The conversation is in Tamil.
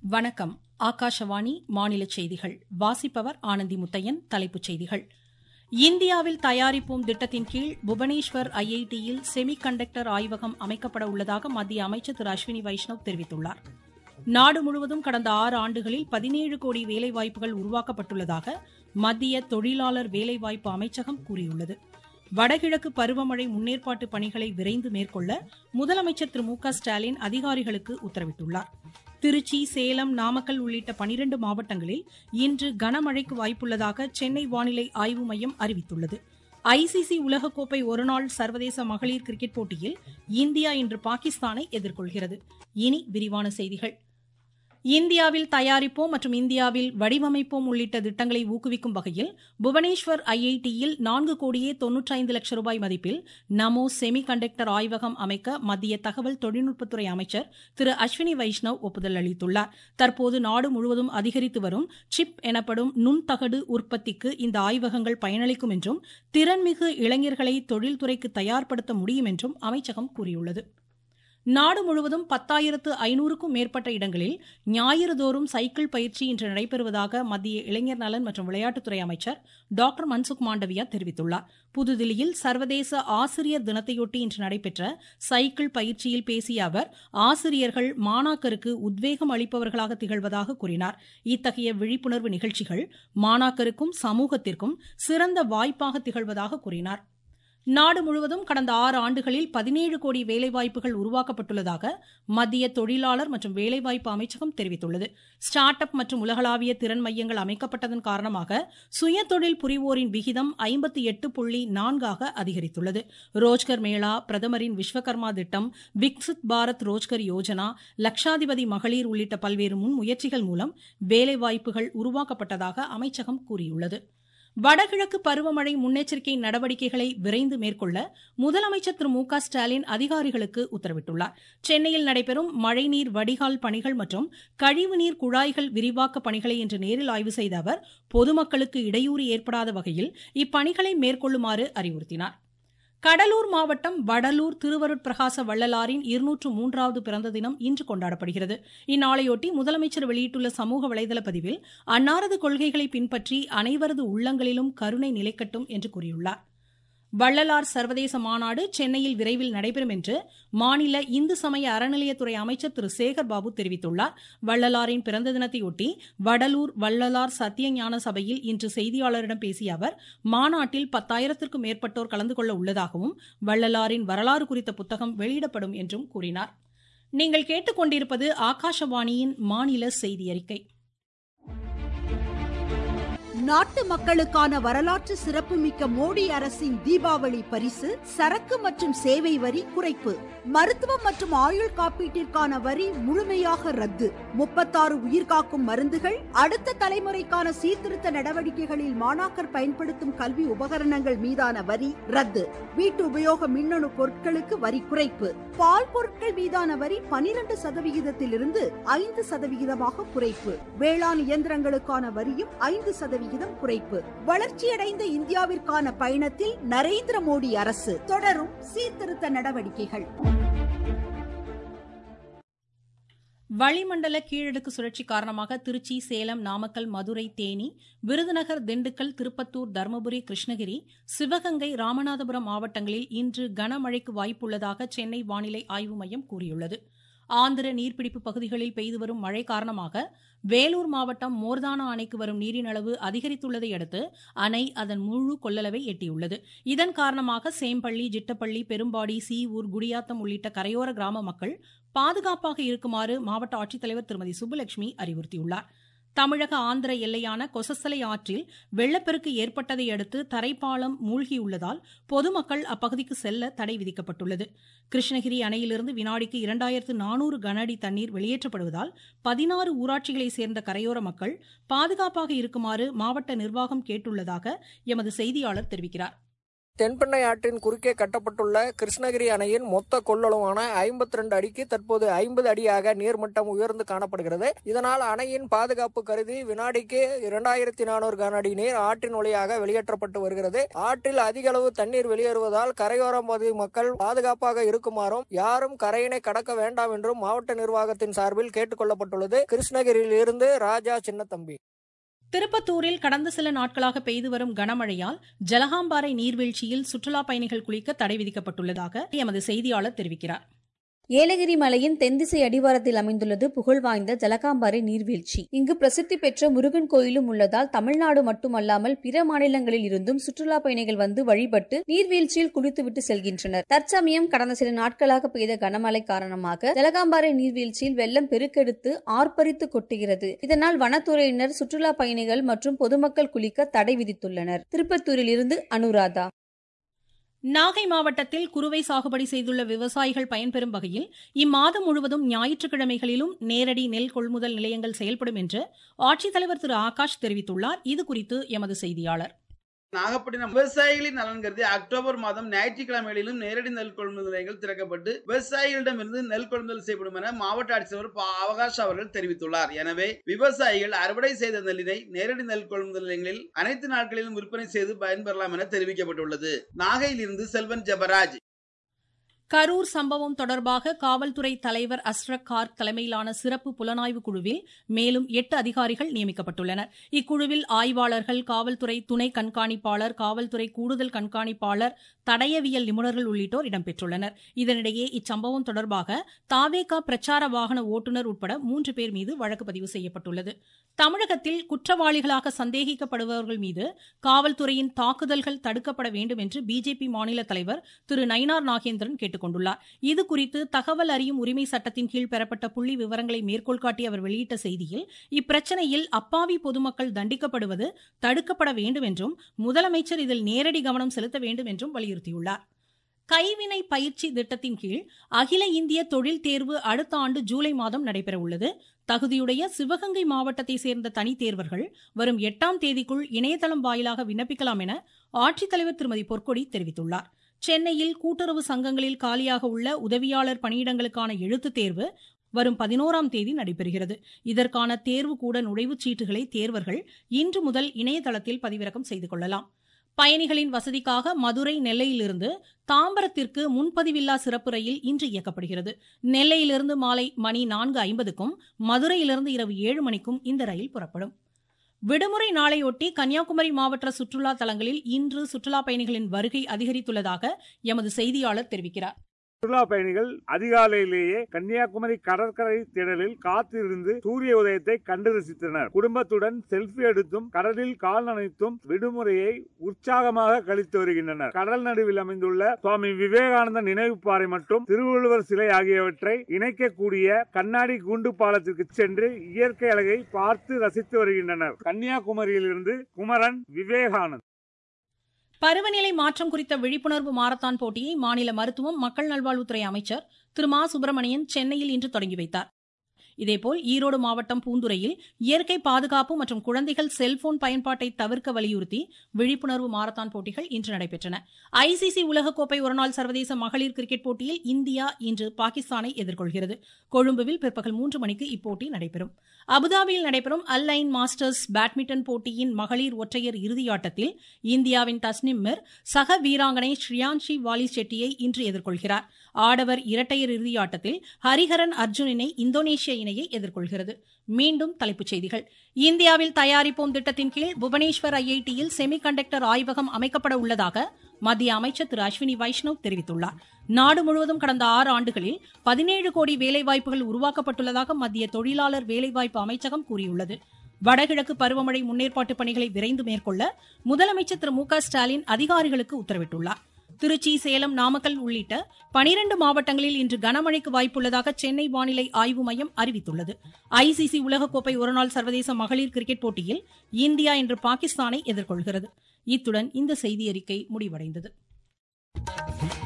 வணக்கம். ஆகாஷவாணி மாநில செய்திகள் வாசிப்பவர் ஆனந்தி முத்தையன். தலைப்புச் செய்திகள். இந்தியாவில் தயாரிப்போம் திட்டத்தின் கீழ் புவனேஸ்வர் ஐஐடியில் செமி கண்டக்டர் ஆய்வகம் அமைக்கப்பட உள்ளதாக மத்திய அமைச்சர் திரு அஸ்வினி வைஷ்ணவ் தெரிவித்துள்ளார். நாடு முழுவதும் கடந்த 6 ஆண்டுகளில் 17 கோடி வேலைவாய்ப்புகள் உருவாக்கப்பட்டுள்ளதாக மத்திய தொழிலாளர் வேலைவாய்ப்பு அமைச்சகம் கூறியுள்ளது. வடகிழக்கு பருவமழை முன்னேற்பாட்டு பணிகளை விரைந்து மேற்கொள்ள முதலமைச்சர் திரு மு க ஸ்டாலின் அதிகாரிகளுக்கு உத்தரவிட்டுள்ளார். திருச்சி, சேலம், நாமக்கல் உள்ளிட்ட 12 மாவட்டங்களில் இன்று கனமழைக்கு வாய்ப்புள்ளதாக சென்னை வானிலை ஆய்வு மையம் அறிவித்துள்ளது. ஐசிசி உலகக்கோப்பை ஒருநாள் சர்வதேச மகளிர் கிரிக்கெட் போட்டியில் இந்தியா இன்று பாகிஸ்தானை எதிர்கொள்கிறது. இனி விரிவான செய்திகள். இந்தியாவில் தயாரிப்போம் மற்றும் இந்தியாவில் வடிவமைப்போம் உள்ளிட்ட திட்டங்களை ஊக்குவிக்கும் வகையில் புவனேஸ்வர் ஐஐடியில் 4 கோடியே 95 லட்சம் ரூபாய் மதிப்பில் நமோ செமி கண்டக்டர் ஆய்வகம் அமைக்க மத்திய தகவல் தொழில்நுட்பத்துறை அமைச்சர் திரு அஸ்வினி வைஷ்ணவ் ஒப்புதல் அளித்துள்ளார். தற்போது நாடு முழுவதும் அதிகரித்து வரும் சிப் எனப்படும் நுண்தகடு உற்பத்திக்கு இந்த ஆய்வகங்கள் பயனளிக்கும் என்றும் திறன்மிகு இளைஞர்களை தொழில்துறைக்கு தயார்படுத்த முடியும் என்றும் அமைச்சகம் கூறியுள்ளது. நாடு முழுவதும் 10,500க்கும் மேற்பட்ட இடங்களில் ஞாயிறுதோறும் சைக்கிள் பயிற்சி இன்று நடைபெறுவதாக மத்திய இளைஞர் நலன் மற்றும் விளையாட்டுத்துறை அமைச்சர் டாக்டர் மன்சுக் மாண்டவியா தெரிவித்துள்ளார். புதுதில்லியில் சர்வதேச ஆசிரியர் தினத்தையொட்டி இன்று நடைபெற்ற சைக்கிள் பயிற்சியில் பேசிய அவர், ஆசிரியர்கள் மாணாக்கருக்கு உத்வேகம் அளிப்பவர்களாக திகழ்வதாக கூறினார். இத்தகைய விழிப்புணர்வு நிகழ்ச்சிகள் மாணாக்கருக்கும் சமூகத்திற்கும் சிறந்த வாய்ப்பாக திகழ்வதாக கூறினார். நாடு முழுவதும் கடந்த 6 ஆண்டுகளில் 17 கோடி வேலைவாய்ப்புகள் உருவாக்கப்பட்டுள்ளதாக மத்திய தொழிலாளர் மற்றும் வேலைவாய்ப்பு அமைச்சகம் தெரிவித்துள்ளது. ஸ்டார்ட் அப் மற்றும் உலகளாவிய திறன் மையங்கள் அமைக்கப்பட்டதன் காரணமாக சுயதொழில் புரிவோரின் விகிதம் 58.4ஆக அதிகரித்துள்ளது. ரோஜ்கர் மேளா, பிரதமரின் விஸ்வகர்மா திட்டம், விக்சித் பாரத் ரோஜ்கர் யோஜனா, லட்சாதிபதி மகளிர் உள்ளிட்ட பல்வேறு முன்முயற்சிகள் மூலம் வேலைவாய்ப்புகள் உருவாக்கப்பட்டதாக அமைச்சகம் கூறியுள்ளது. வடகிழக்கு பருவமழை முன்னெச்சரிக்கை நடவடிக்கைகளை விரைந்து மேற்கொள்ள முதலமைச்சர் திரு மு க ஸ்டாலின் அதிகாரிகளுக்கு உத்தரவிட்டுள்ளார். சென்னையில் நடைபெறும் மழைநீர் வடிகால் பணிகள் மற்றும் கழிவுநீர் குழாய்கள் விரிவாக்க பணிகளை இன்று நேரில் ஆய்வு செய்த அவர், பொதுமக்களுக்கு இடையூறு ஏற்படாத வகையில் இப்பணிகளை மேற்கொள்ளுமாறு அறிவுறுத்தினார். கடலூர் மாவட்டம் வடலூர் திருவருட்பிரகாச வள்ளலாரின் 203வது பிறந்த தினம் இன்று கொண்டாடப்படுகிறது. இந்நாளையொட்டி முதலமைச்சர் வெளியிட்டுள்ள சமூக வலைதள பதிவில், அன்னாரது கொள்கைகளை பின்பற்றி அனைவரது உள்ளங்களிலும் கருணை நிலைக்கட்டும் என்று கூறியுள்ளார். வள்ளலார் சர்வதேச மாநாடு சென்னையில் விரைவில் நடைபெறும் என்று மாநில இந்து சமய அறநிலையத்துறை அமைச்சர் திரு சேகர் பாபு தெரிவித்துள்ளார். வள்ளலாரின் பிறந்த தினத்தையொட்டி வடலூர் வள்ளலார் சத்தியஞான சபையில் இன்று செய்தியாளரிடம் பேசிய அவர், மாநாட்டில் 10,000க்கும் மேற்பட்டோர் கலந்து கொள்ள உள்ளதாகவும் வள்ளலாரின் வரலாறு குறித்த புத்தகம் வெளியிடப்படும் என்றும் கூறினார். நீங்கள் கேட்டுக்கொண்டிருப்பது ஆகாஷவாணியின் மாநில செய்தி அறிக்கை. நாட்டு மக்களுக்கான வரலாற்று சிறப்புமிக்க மோடி அரசின் தீபாவளி பரிசு சரக்கு மற்றும் சேவை வரி குறைப்பு. மருத்துவம் மற்றும் ஆயுள் காப்பீட்டிற்கான வரி முழுமையாக ரத்து. 36 உயிர்காக்கும் மருந்துகள், அடுத்த தலைமுறைக்கான சீர்திருத்த நடவடிக்கைகளில் மாணாக்கர் பயன்படுத்தும் கல்வி உபகரணங்கள் மீதான வரி ரத்து. வீட்டு உபயோக மின்னணு பொருட்களுக்கு வரி குறைப்பு. பால் பொருட்கள் மீதான வரி 12%இலிருந்து 5% குறைப்பு. வேளாண் இயந்திரங்களுக்கான வரியும் 5% குறைப்பு. வளர்ச்சியடைந்த இந்தியாவிற்கான பயணத்தில் நரேந்திர மோடி அரசு தொடரும் சீர்திருத்த நடவடிக்கைகள். வளிமண்டல கீழடுக்கு சுழற்சி காரணமாக திருச்சி, சேலம், நாமக்கல், மதுரை, தேனி, விருதுநகர், திண்டுக்கல், திருப்பத்தூர், தருமபுரி, கிருஷ்ணகிரி, சிவகங்கை, ராமநாதபுரம் மாவட்டங்களில் இன்று கனமழைக்கு வாய்ப்புள்ளதாக சென்னை வானிலை ஆய்வு மையம் கூறியுள்ளது. ஆந்திர நீர்பிடிப்பு பகுதிகளில் பெய்து வரும் மழை காரணமாக வேலூர் மாவட்டம் மோர்தானா அணைக்கு வரும் நீரின் அளவு அதிகரித்துள்ளதை அடுத்து அணை அதன் முழு கொள்ளளவை எட்டியுள்ளது. இதன் காரணமாக சேம்பள்ளி, ஜிட்டப்பள்ளி, பெரும்பாடி, சீவூர், குடியாத்தம் உள்ளிட்ட கரையோர கிராம மக்கள் பாதுகாப்பாக இருக்குமாறு மாவட்ட ஆட்சித்தலைவர் திருமதி சுப்புலட்சுமி அறிவுறுத்தியுள்ளார். தமிழக ஆந்திர எல்லையான கொசஸ்தலை ஆற்றில் வெள்ளப்பெருக்கு ஏற்பட்டதை அடுத்து தரைப்பாலம் மூழ்கியுள்ளதால் பொதுமக்கள் அப்பகுதிக்கு செல்ல தடை விதிக்கப்பட்டுள்ளது. கிருஷ்ணகிரி அணையிலிருந்து வினாடிக்கு 2400 கன அடி தண்ணீர் வெளியேற்றப்படுவதால் 16 ஊராட்சிகளை சேர்ந்த கரையோர மக்கள் பாதுகாப்பாக இருக்குமாறு மாவட்ட நிர்வாகம் கேட்டுள்ளதாக எமது செய்தியாளர் தெரிவிக்கிறார். தென்பெண்ணை ஆற்றின் குறுக்கே கட்டப்பட்டுள்ள கிருஷ்ணகிரி அணையின் மொத்த கொள்ளளவான 52 அடிக்கு தற்போது 50 அடியாக நீர்மட்டம் உயர்ந்து காணப்படுகிறது. இதனால் அணையின் பாதுகாப்பு கருதி வினாடிக்கு 2400 கன அடி நீர் ஆற்றின் வழியாக வெளியேற்றப்பட்டு வருகிறது. ஆற்றில் அதிக அளவு தண்ணீர் வெளியேறுவதால் கரையோரம் பகுதி மக்கள் பாதுகாப்பாக இருக்குமாறும் யாரும் கரையினை கடக்க வேண்டாம் என்றும் மாவட்ட நிர்வாகத்தின் சார்பில் கேட்டுக் கொள்ளப்பட்டுள்ளது. கிருஷ்ணகிரியில் இருந்து ராஜா சின்னத்தம்பி. திருப்பத்தூரில் கடந்த சில நாட்களாக பெய்து வரும் கனமழையால் ஜலகாம்பாறை நீர்வீழ்ச்சியில் சுற்றுலா பயணிகள் குளிக்க தடை விதிக்கப்பட்டுள்ளதாக எமது செய்தியாளர் தெரிவிக்கிறார். ஏலகிரி மலையின் தென்திசை அடிவாரத்தில் அமைந்துள்ளது புகழ்வாய்ந்த ஜலகாம்பாறை நீர்வீழ்ச்சி. இங்கு பிரசித்தி பெற்ற முருகன் கோயிலும் உள்ளதால் தமிழ்நாடு மட்டுமல்லாமல் பிற மாநிலங்களில் இருந்தும் சுற்றுலா பயணிகள் வந்து வழிபட்டு நீர்வீழ்ச்சியில் குளித்துவிட்டு செல்கின்றனர். தற்சமயம் கடந்த சில நாட்களாக பெய்த கனமழை காரணமாக ஜலகாம்பாறை நீர்வீழ்ச்சியில் வெள்ளம் பெருக்கெடுத்து ஆர்ப்பரித்து கொட்டுகிறது. இதனால் வனத்துறையினர் சுற்றுலா பயணிகள் மற்றும் பொதுமக்கள் குளிக்க தடை விதித்துள்ளனர். திருப்பத்தூரில் இருந்து அனுராதா. நாகை மாவட்டத்தில் குறுவை சாகுபடி செய்துள்ள விவசாயிகள் பயன்பெறும் வகையில் இம்மாதம் முழுவதும் ஞாயிற்றுக்கிழமைகளிலும் நேரடி நெல் கொள்முதல் நிலையங்கள் செயல்படும் என்று ஆட்சித்தலைவர் திரு ஆகாஷ் தெரிவித்துள்ளார். இதுகுறித்து எமது செய்தியாளர். நாகப்பட்டினம் விவசாயிகளின் நலன் கருதி அக்டோபர் மாதம் ஞாயிற்றுக்கிழமைகளிலும் நேரடி நெல் கொள்முதல் நிலையங்கள் திறக்கப்பட்டு விவசாயிகளிடமிருந்து நெல் கொள்முதல் செய்யப்படும் என மாவட்ட ஆட்சித்தலைவர் ஆகாஷ் அவர்கள் தெரிவித்துள்ளார். எனவே விவசாயிகள் அறுவடை செய்த நெல்லினை நேரடி நெல் கொள்முதல் நிலையங்களில் அனைத்து நாட்களிலும் விற்பனை செய்து பயன்பெறலாம் என தெரிவிக்கப்பட்டுள்ளது. நாகையில் இருந்து செல்வன் ஜெபராஜ். கரூர் சம்பவம் தொடர்பாக காவல்துறை தலைவர் அஸ்ரக் கார்க் தலைமையிலான சிறப்பு புலனாய்வு குழுவில் மேலும் 8 அதிகாரிகள் நியமிக்கப்பட்டுள்ளனர். இக்குழுவில் ஆய்வாளர்கள், காவல்துறை துணை கண்காணிப்பாளர், காவல்துறை கூடுதல் கண்காணிப்பாளர், தடயவியல் நிபுணர்கள் உள்ளிட்டோர் இடம்பெற்றுள்ளனர். இதனிடையே இச்சம்பவம் தொடர்பாக தாவேகா பிரச்சார வாகன ஓட்டுநர் உட்பட 3 பேர் மீது வழக்கு பதிவு செய்யப்பட்டுள்ளது. தமிழகத்தில் குற்றவாளிகளாக சந்தேகிக்கப்படுபவர்கள் மீது காவல்துறையின் தாக்குதல்கள் தடுக்கப்பட வேண்டும் என்று பிஜேபி மாநில தலைவர் திரு நயினார் நாகேந்திரன் கேட்டுக்கொண்டுள்ளார். இதுகுறித்து தகவல் அறியும் உரிமை சட்டத்தின் கீழ் பெறப்பட்ட புள்ளி விவரங்களை மேற்கோள் காட்டி அவர் வெளியிட்ட செய்தியில் இப்பிரச்சனையில் அப்பாவி பொதுமக்கள் தண்டிக்கப்படுவது தடுக்கப்பட வேண்டும் என்றும் முதலமைச்சர் இதில் நேரடி கவனம் செலுத்த வேண்டும் என்றும் வலியுறுத்தியுள்ளார். கைவினை பயிற்சி திட்டத்தின் கீழ் அகில இந்திய தொழில் தேர்வு அடுத்த ஆண்டு ஜூலை மாதம் நடைபெற உள்ளது. தகுதியுடைய சிவகங்கை மாவட்டத்தை சேர்ந்த தனித் தேர்வர்கள் வரும் 8ஆம் தேதிக்குள் இணையதளம் வாயிலாக விண்ணப்பிக்கலாம் என ஆட்சித்தலைவர் திருமதி பொற்கொடி தெரிவித்துள்ளார். சென்னையில் கூட்டுறவு சங்கங்களில் காலியாக உள்ள உதவியாளர் பணியிடங்களுக்கான எழுத்துத் தேர்வு வரும் 11ஆம் தேதி நடைபெறுகிறது. இதற்கான தேர்வுக்கூட நுழைவுச் சீட்டுகளை தேர்வர்கள் இன்று முதல் இணையதளத்தில் பதிவிறக்கம் செய்து கொள்ளலாம். பயணிகளின் வசதிக்காக மதுரை, நெல்லையிலிருந்து தாம்பரத்திற்கு முன்பதிவில்லா சிறப்பு ரயில் இன்று இயக்கப்படுகிறது. நெல்லையிலிருந்து மாலை மணி 4:50க்கும் மதுரையிலிருந்து இரவு 7 மணிக்கும் இந்த ரயில் புறப்படும். விடுமுறை நாளையொட்டி கன்னியாகுமரி மாவட்ட சுற்றுலா தலங்களில் இன்று சுற்றுலா பயணிகளின் வருகை அதிகரித்துள்ளதாக எமது செய்தியாளர் தெரிவிக்கிறார். சுற்றுலா பயணிகள் அதிகாலையிலேயே கன்னியாகுமரி கடற்கரை திடலில் காத்திருந்து சூரிய உதயத்தை கண்டு ரசித்தனர். குடும்பத்துடன் செல்ஃபி எடுத்தும் கடலில் கால் நனைத்தும் விடுமுறையை உற்சாகமாக கழித்து வருகின்றனர். கடல் நடுவில் அமைந்துள்ள சுவாமி விவேகானந்த நினைவு பாறை மற்றும் திருவள்ளுவர் சிலை ஆகியவற்றை இணைக்கக்கூடிய கண்ணாடி கூண்டு பாலத்திற்கு சென்று இயற்கை அழகை பார்த்து ரசித்து வருகின்றனர். கன்னியாகுமரியிலிருந்து குமரன், விவேகானந்த். பருவநிலை மாற்றம் குறித்த விழிப்புணர்வு மாரத்தான் போட்டியை மாநில மருத்துவம் மக்கள் நல்வாழ்வுத்துறை அமைச்சர் திரு மா சுப்பிரமணியன் சென்னையில் இன்று தொடங்கி வைத்தார். இதேபோல் ஈரோடு மாவட்டம் பூந்துறையில் இயற்கை பாதுகாப்பு மற்றும் குழந்தைகள் செல்போன் பயன்பாட்டை தவிர்க்க வலியுறுத்தி விழிப்புணர்வு மாரத்தான் போட்டிகள் இன்று நடைபெற்றன. ஐசிசி உலகக்கோப்பை ஒருநாள் சர்வதேச மகளிர் கிரிக்கெட் போட்டியில் இந்தியா இன்று பாகிஸ்தானை எதிர்கொள்கிறது. கொழும்புவில் பிற்பகல் 3 மணிக்கு இப்போட்டி நடைபெறும். அபுதாபியில் நடைபெறும் அல் ஐன் மாஸ்டர்ஸ் பேட்மிண்டன் போட்டியின் மகளிர் ஒற்றையர் இறுதியாட்டத்தில் இந்தியாவின் தஸ்னிம் மிர் சக வீராங்கனை ஸ்ரீயான்ஷி வாலி செட்டியை இன்று எதிர்கொள்கிறார். ஆடவர் இரட்டையர் இறுதியாட்டத்தில் ஹரிஹரன் அர்ஜுனினை இந்தோனேஷிய இணையை எதிர்கொள்கிறது. மீண்டும் தலைப்புச் செய்திகள். இந்தியாவில் தயாரிப்போம் திட்டத்தின் கீழ் புவனேஸ்வர் ஐஐடியில் செமிகண்டக்டர் ஆய்வகம் அமைக்கப்பட உள்ளதாக மத்திய அமைச்சர் திரு அஸ்வினி வைஷ்ணவ் தெரிவித்துள்ளார். நாடு முழுவதும் கடந்த 6 ஆண்டுகளில் 17 கோடி வேலைவாய்ப்புகள் உருவாக்கப்பட்டுள்ளதாக மத்திய தொழிலாளர் வேலைவாய்ப்பு அமைச்சகம் கூறியுள்ளது. வடகிழக்கு பருவமழை முன்னேற்பாட்டு பணிகளை விரைந்து மேற்கொள்ள முதலமைச்சர் திரு மு க ஸ்டாலின் அதிகாரிகளுக்கு உத்தரவிட்டுள்ளார். திருச்சி, சேலம், நாமக்கல் உள்ளிட்ட 12 மாவட்டங்களில் இன்று கனமழைக்கு வாய்ப்புள்ளதாக சென்னை வானிலை ஆய்வு மையம் அறிவித்துள்ளது. ஐசிசி உலகக்கோப்பை ஒருநாள் சர்வதேச மகளிர் கிரிக்கெட் போட்டியில் இந்தியா இன்று பாகிஸ்தானை எதிர்கொள்கிறது. இத்துடன் இந்த செய்தியறிக்கை முடிவடைந்தது.